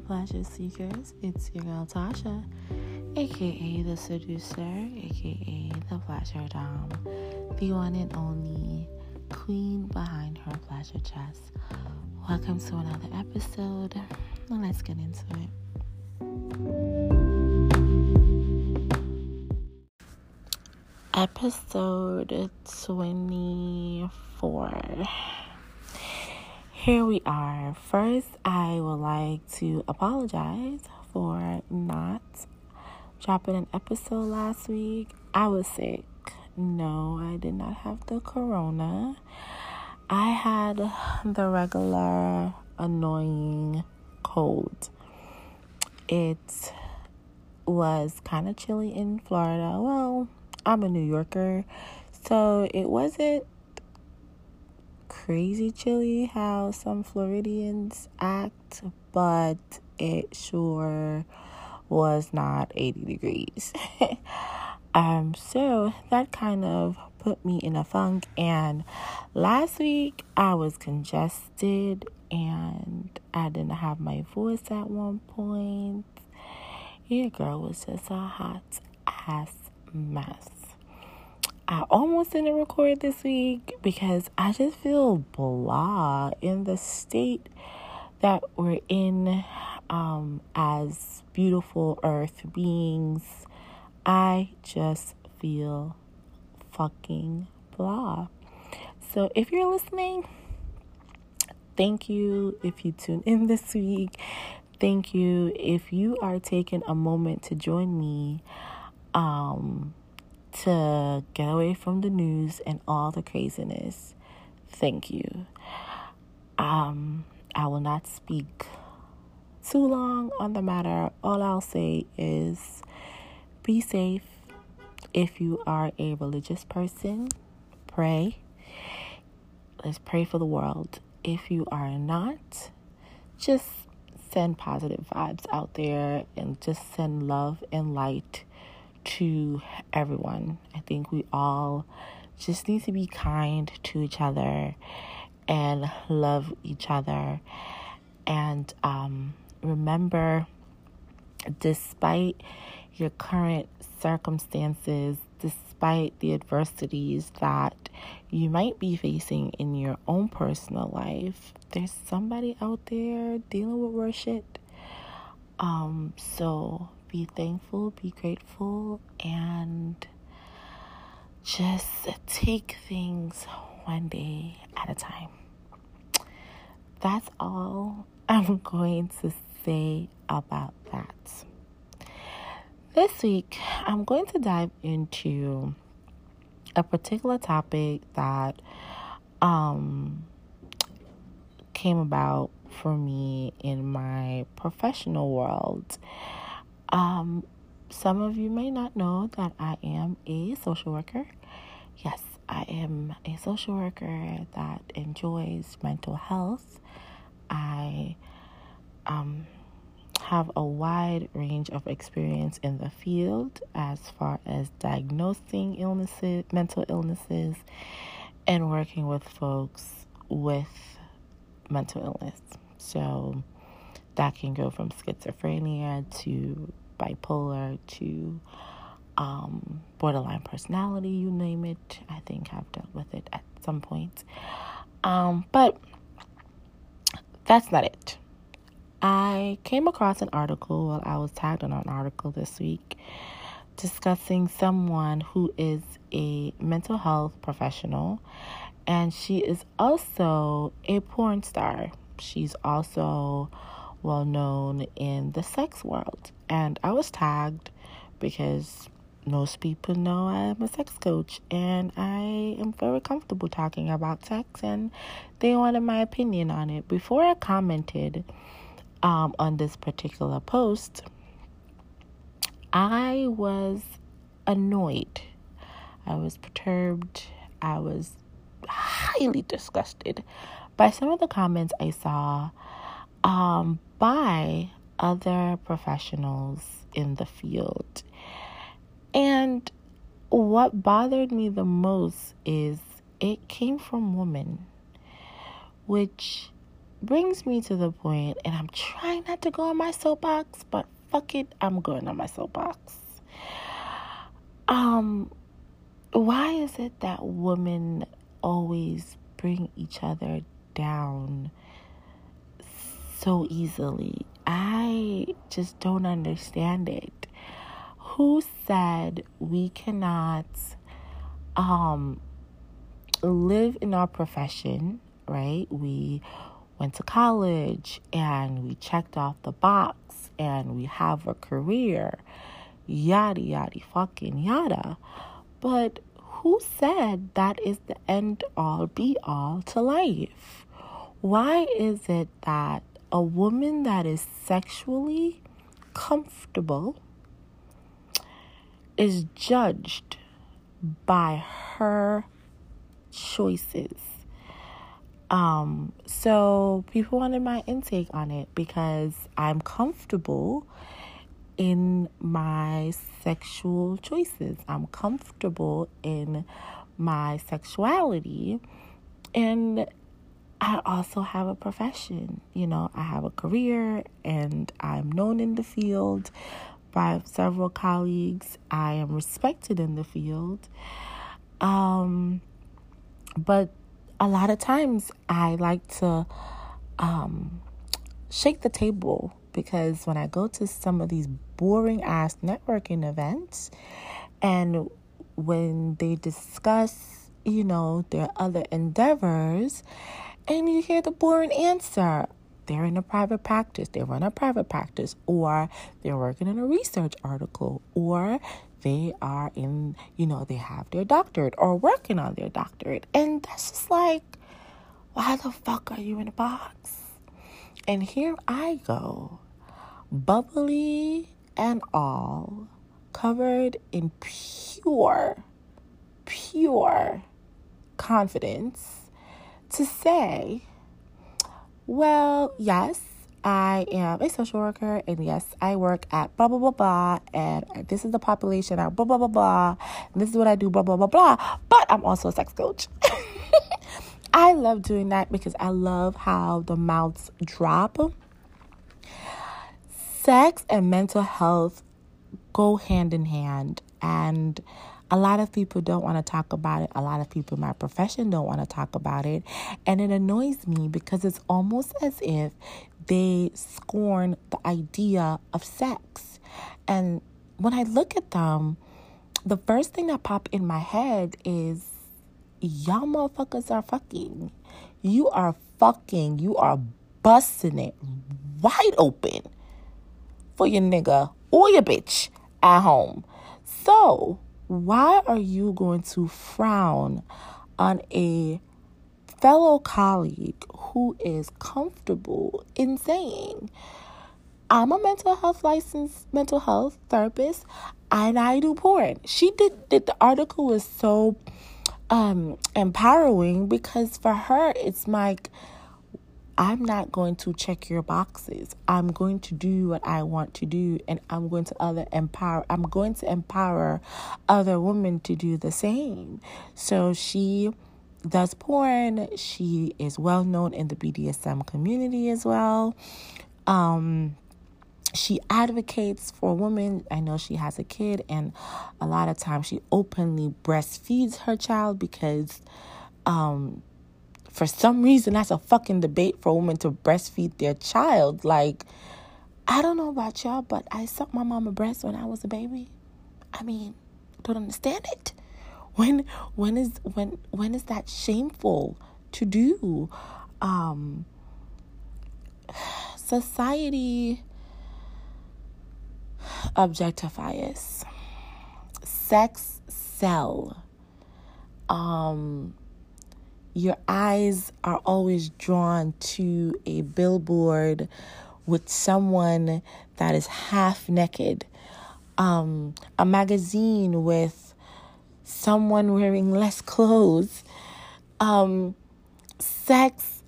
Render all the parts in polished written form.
Pleasure Seekers. It's your girl Tasha, aka the Seducer, aka the Pleasure Dom, the one and only queen behind her pleasure chest. Welcome to another episode. Now let's get into it. Episode 24. Here we are. First, I would like to apologize for not dropping an episode last week. I was sick. No, I did not have the corona. I had the regular annoying cold. It was kind of chilly in Florida. Well, I'm a New Yorker, so it wasn't crazy chilly how some Floridians act, but it sure was not 80 degrees. So that kind of put me in a funk, and last week I was congested and I didn't have my voice at one point. Your girl was just a hot ass mess. I almost didn't record this week because I just feel blah in the state that we're in as beautiful earth beings. I just feel fucking blah. So if you're listening, thank you if you tuned in this week. Thank you if you are taking a moment to join me to get away from the news and all the craziness. Thank you. I will not speak too long on the matter. All I'll say is be safe. If you are a religious person, pray. Let's pray for the world. If you are not, just send positive vibes out there and just send love and light to everyone. I think we all just need to be kind to each other and love each other. And remember, despite your current circumstances, despite the adversities that you might be facing in your own personal life, there's somebody out there dealing with worse shit. So be thankful, be grateful, and just take things one day at a time. That's all I'm going to say about that. This week, I'm going to dive into a particular topic that came about for me in my professional world. Some of you may not know that I am a social worker. Yes, I am a social worker that enjoys mental health. I have a wide range of experience in the field as far as diagnosing illnesses, mental illnesses, and working with folks with mental illness. So that can go from schizophrenia to bipolar to borderline personality, you name it. I think I've dealt with it at some point. But that's not it. I came across an article, I was tagged on an article this week discussing someone who is a mental health professional, and she is also a porn star. She's also well known in the sex world. And I was tagged because most people know I'm a sex coach and I am very comfortable talking about sex, and they wanted my opinion on it. Before I commented on this particular post, I was annoyed. I was perturbed. I was highly disgusted by some of the comments I saw by other professionals in the field. And what bothered me the most is it came from women, which brings me to the point, and I'm trying not to go on my soapbox, but fuck it, I'm going on my soapbox. Why is it that women always bring each other down so easily? I just don't understand it. Who said we cannot live in our profession, right? We went to college and we checked off the box and we have a career, yada yada fucking yada. But who said that is the end all be all to life? Why is it that a woman that is sexually comfortable is judged by her choices? So people wanted my intake on it because I'm comfortable in my sexual choices. I'm comfortable in my sexuality, and I also have a profession. I have a career and I'm known in the field by several colleagues. I am respected in the field. But a lot of times I like to shake the table, because when I go to some of these boring ass networking events and when they discuss, their other endeavors, and you hear the boring answer, they're in a private practice, they run a private practice, or they're working on a research article, or they are in, they have their doctorate or working on their doctorate. And that's just like, why the fuck are you in a box? And here I go, bubbly and all, covered in pure confidence, to say, well, yes, I am a social worker, and yes, I work at blah, blah, blah, blah, and this is the population at blah, blah, blah, blah, and this is what I do, blah, blah, blah, blah, but I'm also a sex coach. I love doing that because I love how the mouths drop. Sex and mental health go hand in hand, and a lot of people don't want to talk about it. A lot of people in my profession don't want to talk about it, and it annoys me because it's almost as if they scorn the idea of sex. And when I look at them, the first thing that pops in my head is, y'all motherfuckers are fucking. You are fucking. You are busting it wide open for your nigga or your bitch at home. So why are you going to frown on a fellow colleague who is comfortable in saying, I'm a licensed mental health therapist and I do porn? She did the article was so empowering, because for her it's like, I'm not going to check your boxes. I'm going to do what I want to do, and I'm going to empower other women to do the same. So she does porn. She is well known in the BDSM community as well. She advocates for women. I know she has a kid, and a lot of times she openly breastfeeds her child because for some reason, that's a fucking debate for women to breastfeed their child. Like, I don't know about y'all, but I sucked my mama breast when I was a baby. I mean, don't understand it. When is that shameful to do? Society objectifies. Sex sell. Your eyes are always drawn to a billboard with someone that is half naked. A magazine with someone wearing less clothes. Sex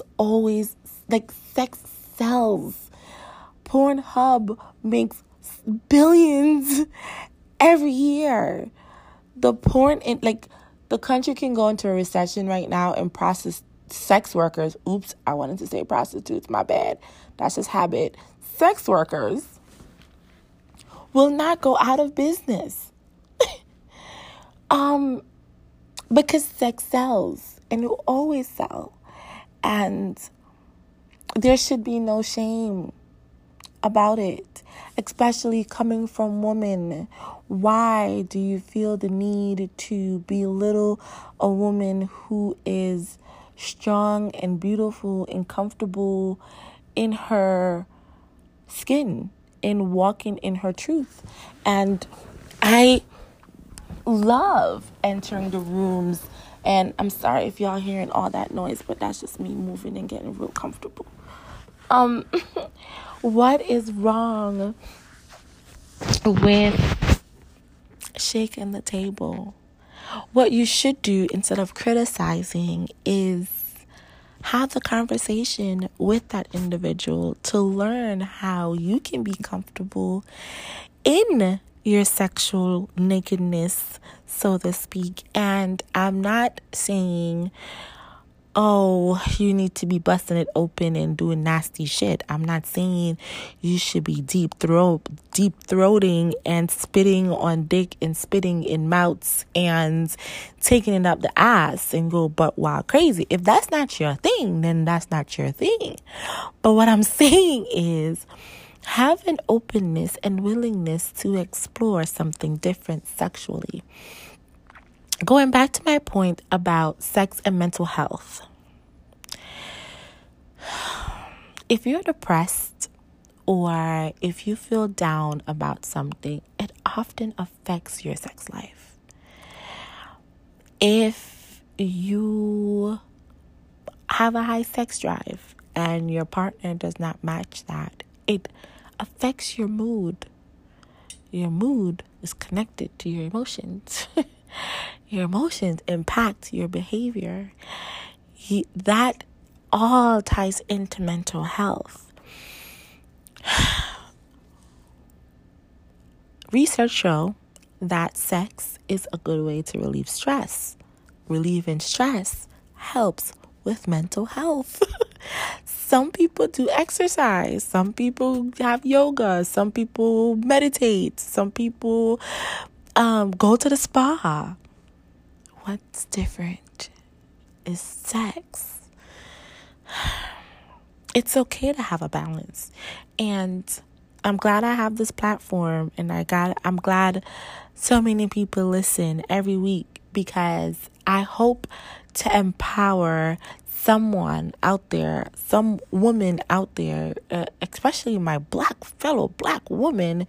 sells. Pornhub makes billions every year. The country can go into a recession right now and process sex workers, oops, I wanted to say prostitutes, my bad. That's just habit. Sex workers will not go out of business. Because sex sells and it will always sell. And there should be no shame about it, especially coming from women. Why do you feel the need to belittle a woman who is strong and beautiful and comfortable in her skin, in walking in her truth? And I love entering the rooms, and I'm sorry if y'all hearing all that noise, but that's just me moving and getting real comfortable. What is wrong with shaking the table? What you should do instead of criticizing is have the conversation with that individual to learn how you can be comfortable in your sexual nakedness, so to speak. And I'm not saying, oh, you need to be busting it open and doing nasty shit. I'm not saying you should be deep throating and spitting on dick and spitting in mouths and taking it up the ass and go butt wild crazy. If that's not your thing, then that's not your thing. But what I'm saying is, have an openness and willingness to explore something different sexually. Going back to my point about sex and mental health. If you're depressed or if you feel down about something, it often affects your sex life. If you have a high sex drive and your partner does not match that, it affects your mood. Your mood is connected to your emotions. Your emotions impact your behavior. That all ties into mental health. Research show that sex is a good way to relieve stress. Relieving stress helps with mental health. Some people do exercise. Some people have yoga. Some people meditate. Some people go to the spa. What's different is sex. It's okay to have a balance. And I'm glad I have this platform, and I'm glad so many people listen every week, because I hope to empower someone out there, some woman out there, especially my fellow black woman.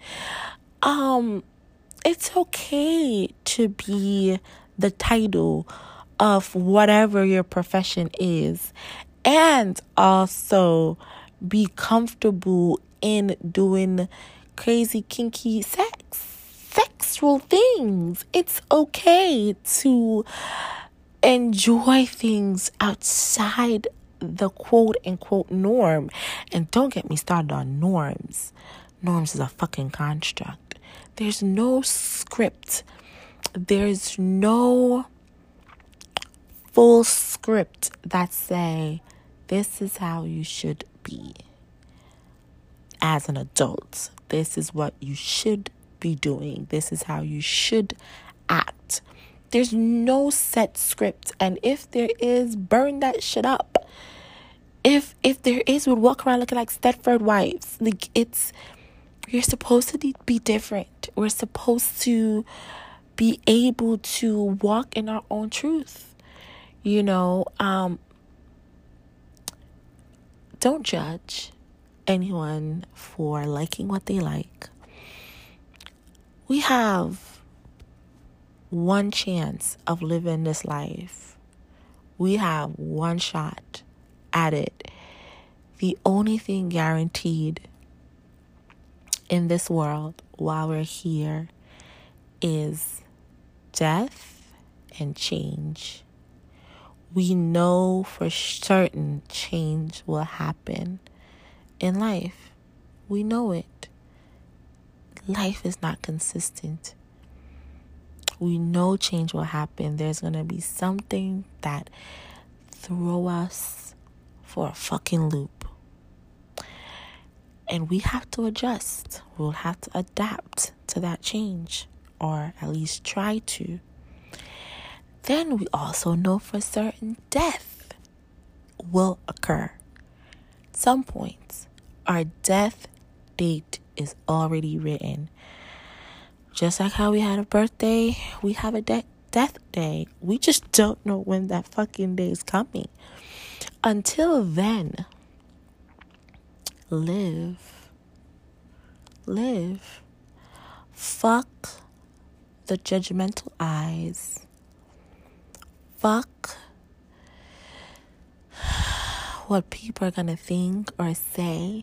It's okay to be the title of whatever your profession is, and also be comfortable in doing crazy, kinky sexual things. It's okay to enjoy things outside the quote-unquote norm. And don't get me started on norms. Norms is a fucking construct. There's no script. There's no full script that say, this is how you should be as an adult. This is what you should be doing. This is how you should act. There's no set script. And if there is, burn that shit up. If there is, we'll walk around looking like Stepford wives. Like, you're supposed to be different. We're supposed to be able to walk in our own truth. Don't judge anyone for liking what they like. We have one chance of living this life. We have one shot at it. The only thing guaranteed in this world while we're here is death and change. We know for certain change will happen in life. We know it. Life is not consistent. We know change will happen. There's going to be something that throw us for a fucking loop. And we have to adjust. We'll have to adapt to that change, or at least try to. Then we also know for certain death will occur. At some point, our death date is already written. Just like how we had a birthday, we have a death day. We just don't know when that fucking day is coming. Until then, live. Fuck the judgmental eyes. Fuck what people are gonna think or say.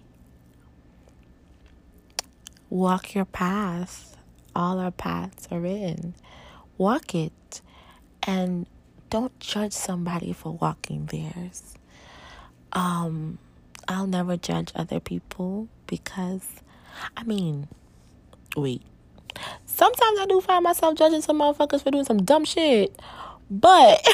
Walk your path. All our paths are written. Walk it. And don't judge somebody for walking theirs. I'll never judge other people because, sometimes I do find myself judging some motherfuckers for doing some dumb shit. But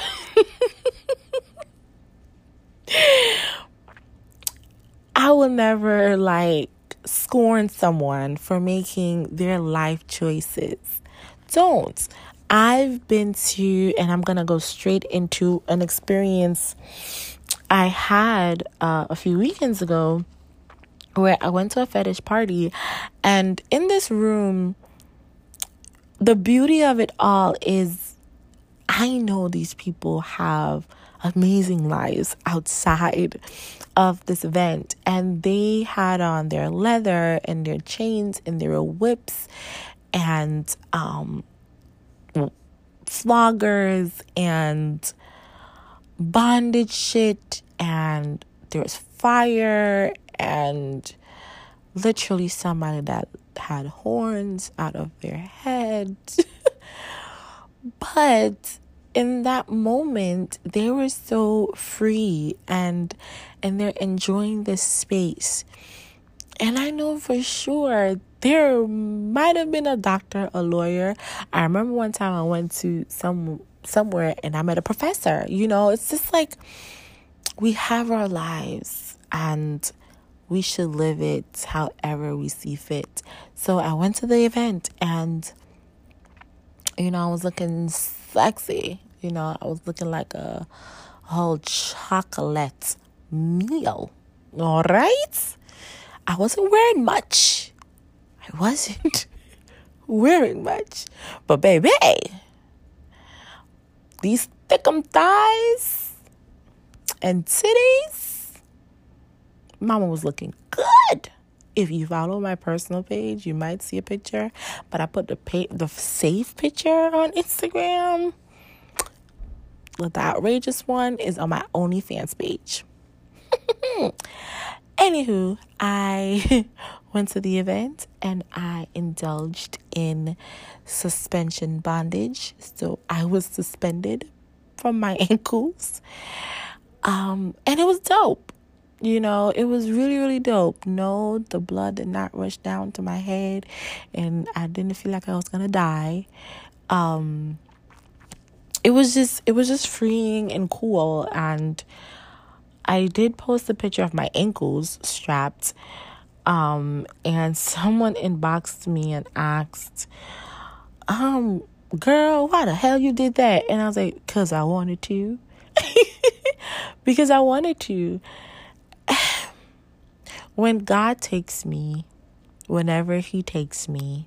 I will never scorn someone for making their life choices. Don't. I've been to, and I'm going to go straight into an experience I had a few weekends ago where I went to a fetish party, and in this room, the beauty of it all is I know these people have amazing lives outside of this event, and they had on their leather and their chains and their whips and floggers and bondage shit, and there was fire and literally somebody that had horns out of their head. But in that moment, they were so free and they're enjoying this space. And I know for sure there might have been a doctor, a lawyer. I remember one time I went to somewhere and I met a professor. It's just we have our lives and we should live it however we see fit. So I went to the event and, I was looking sexy. I was looking like a whole chocolate meal. All right? I wasn't wearing much. But baby, these thickum thighs and titties, mama was looking good. If you follow my personal page, you might see a picture, but I put the safe picture on Instagram. The outrageous one is on my OnlyFans page. Anywho, I went to the event and I indulged in suspension bondage. So I was suspended from my ankles. And it was dope. It was really, really dope. No, the blood did not rush down to my head and I didn't feel like I was going to die. It was just freeing and cool. And I did post a picture of my ankles strapped. And someone inboxed me and asked, girl, why the hell you did that? And I was like, 'cause I wanted to. Because I wanted to. When God takes me, whenever he takes me,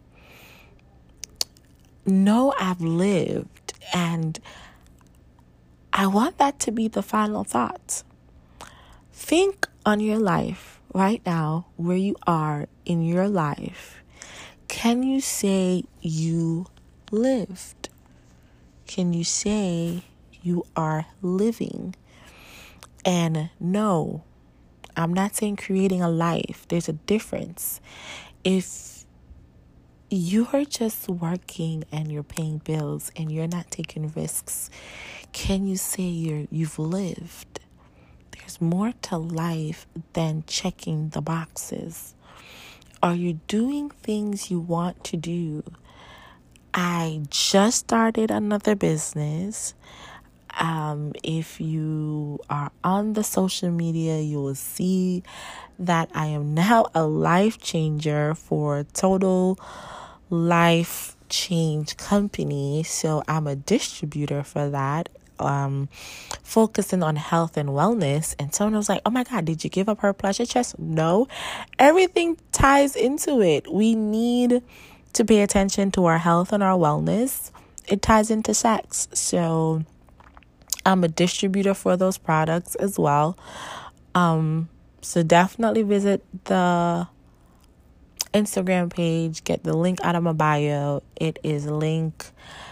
know I've lived, and I want that to be the final thought. Think on your life right now, where you are in your life. Can you say you lived? Can you say you are living? And no, I'm not saying creating a life. There's a difference. If you are just working and you're paying bills and you're not taking risks, can you say you've lived? There's more to life than checking the boxes. Are you doing things you want to do? I just started another business. If you are on the social media, you will see that I am now a life changer for Total Life Change Company. So I'm a distributor for that, focusing on health and wellness. And someone was like, oh my God, did you give up her pleasure chest? No, everything ties into it. We need to pay attention to our health and our wellness. It ties into sex. So I'm a distributor for those products as well. So definitely visit the Instagram page, get the link out of my bio. It is link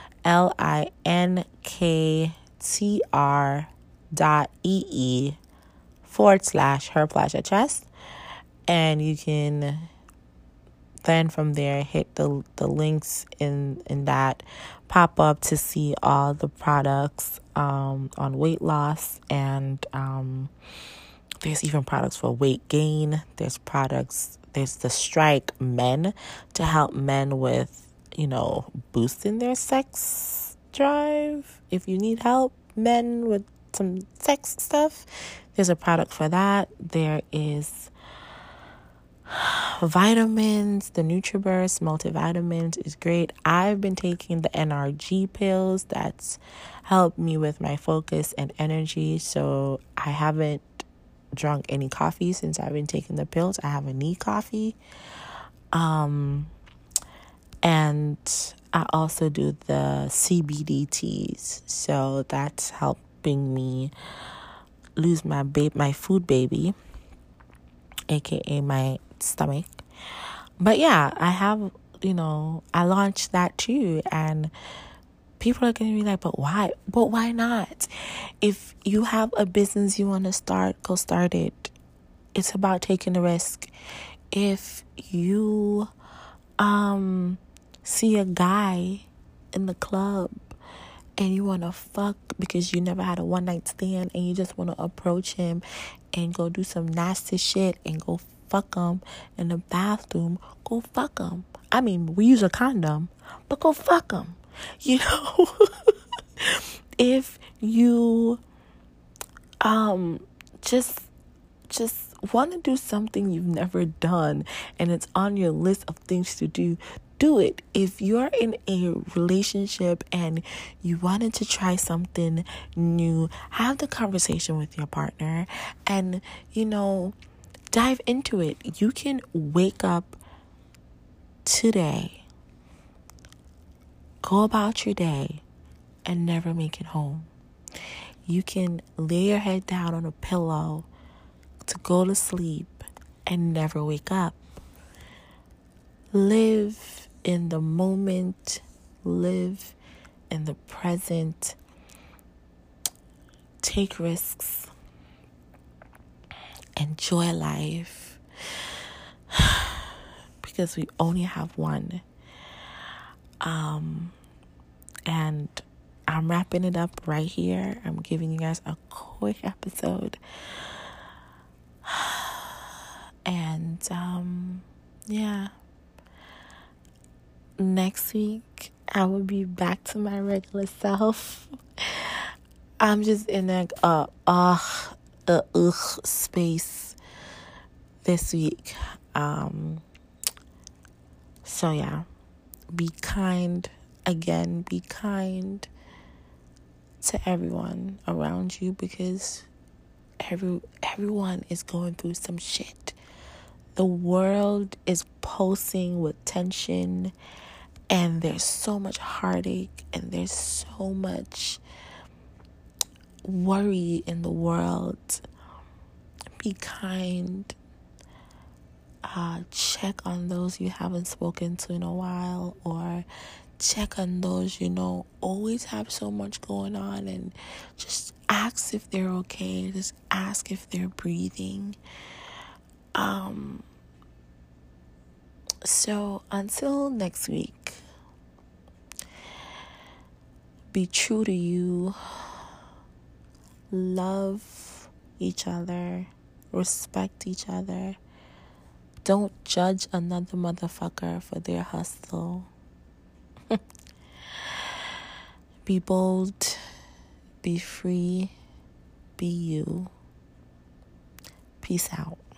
linktr.ee/her pleasure chest. And you can then from there hit the links in that pop up to see all the products on weight loss, and there's even products for weight gain. There's the Strike Men to help men with, boosting their sex drive. If you need help, men with some sex stuff, there's a product for that. There is vitamins. The NutriBurst multivitamins is great. I've been taking the NRG pills. That's helped me with my focus and energy. So I haven't drunk any coffee since I've been taking the pills. I haven't need coffee. And I also do the CBD teas. So that's helping me lose my food baby, aka my stomach. But yeah, I have, I launched that too, and people are going to be like, but why? But why not? If you have a business you want to start, go start it. It's about taking a risk. If you see a guy in the club and you want to fuck because you never had a one night stand, and you just want to approach him and go do some nasty shit and go fuck him in the bathroom, go fuck him. I mean, we use a condom, but go fuck him. If you just want to do something you've never done and it's on your list of things to do, do it. If you're in a relationship and you wanted to try something new, have the conversation with your partner and, dive into it. You can wake up today, go about your day, and never make it home. You can lay your head down on a pillow to go to sleep and never wake up. Live in the moment. Live in the present. Take risks. Enjoy life. Because we only have one. And I'm wrapping it up right here. I'm giving you guys a quick episode. And, yeah. Next week, I will be back to my regular self. I'm just in a space this week. So yeah, be kind. Again, be kind to everyone around you, because everyone is going through some shit. The world is pulsing with tension, and there's so much heartache, and there's so much worry in the world. Be kind. Check on those you haven't spoken to in a while, or check on those always have so much going on, and just ask if they're okay. Just ask if they're breathing. So until next week, be true to you. Love each other. Respect each other. Don't judge another motherfucker for their hustle. Be bold. Be free. Be you. Peace out.